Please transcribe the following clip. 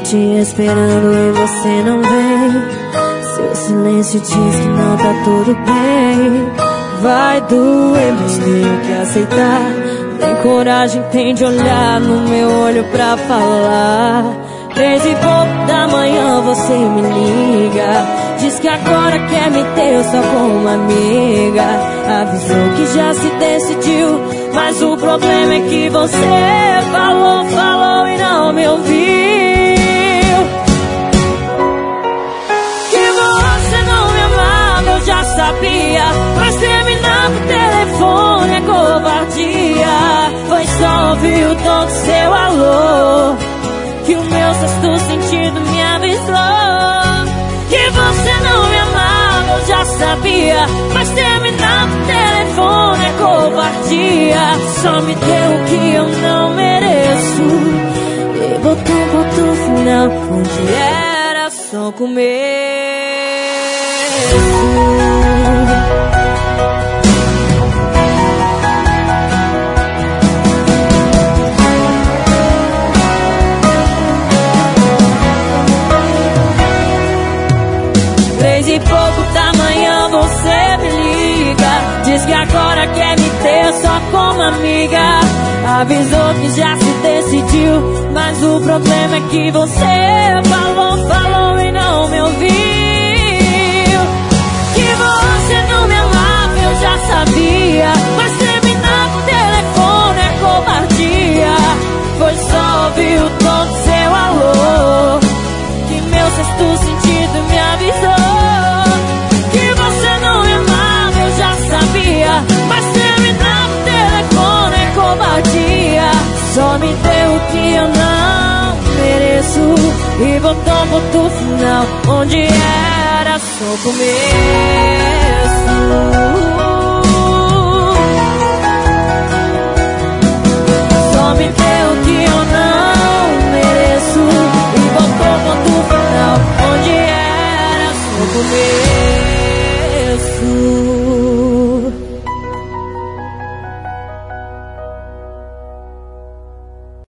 te esperando e você não vem. Seu silêncio diz que não tá tudo bem. Vai doer, mas tenho que aceitar. Tem coragem, tem de olhar no meu olho pra falar. 3 e pouco da manhã você me liga, diz que agora quer me ter só como uma amiga. Avisou que já se decidiu, mas o problema é que você falou, falou e não me ouviu. Que você não me amava, eu já sabia, mas terminar por telefone é covardia. Foi só ouvir o tom do seu alô que o meu sexto sentido me avisou. Que você não me amava, eu já sabia, mas terminar por telefone é covardia. Só me deu o que eu não mereço e botou um ponto final onde era só começo. 3 e pouco da manhã você me liga, diz que agora quer me ter só como amiga. Avisou que já se decidiu, mas o problema é que você falou, falou e não me ouviu. Que você não me amava, eu já sabia, mas terminar por telefone é covardia. Foi só ouvir o tom do seu alô que meu sexto sentido me avisou. Mas terminar no telefone é covardia. Só me deu o que eu não mereço e botou um ponto final onde era só começo. Só me deu o que eu não mereço e botou um ponto final onde era só começo.